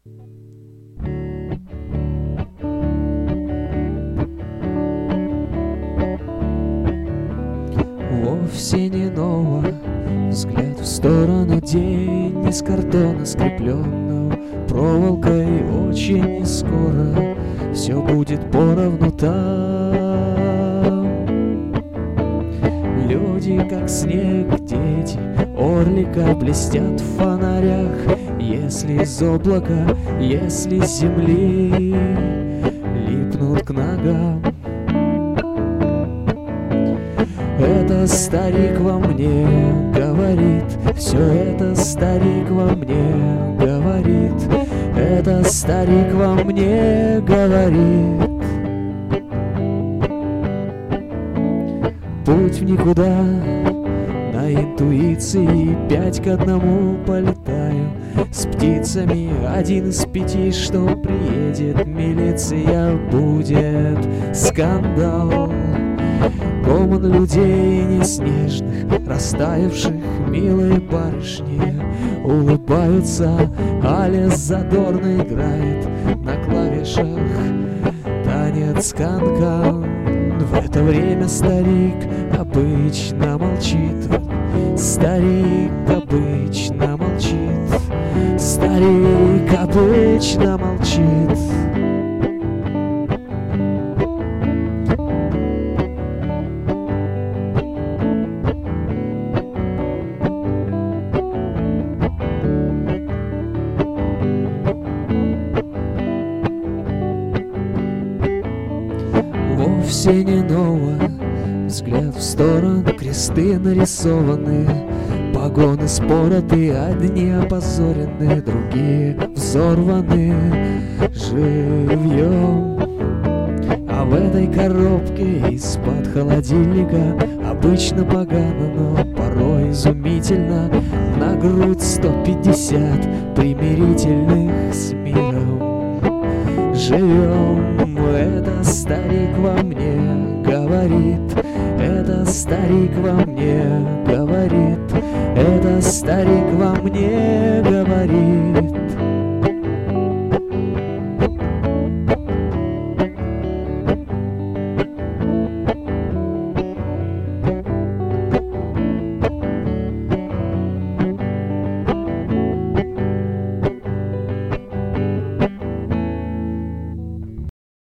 Вовсе не ново, взгляд в сторону, день из картона скрепленного проволокой. Очень скоро все будет поровну там. Люди, как снег, дети, орлика блестят в фонарях. Если из облака, если с земли липнут к ногам. Это старик во мне говорит, все это старик во мне говорит, это старик во мне говорит. Путь в никуда, на интуиции 5-1 полетаю. С птицами 1 из 5, что приедет милиция, будет скандал. Гомон людей неснежных, растаявших, милые барышни улыбаются, а лес задорно играет на клавишах танец канкан. В это время старик обычно молчит, старик обычно молчит, старик обычно молчит. Вовсе не ново, взгляд в сторону, кресты нарисованы, погоны спороты, одни опозорены, другие взорваны живьем. А в этой коробке из-под холодильника обычно погано, но порой изумительно, на грудь 150 примирительных с миром. Живем, это старик во мне говорит, это старик во мне говорит, это старик во мне говорит.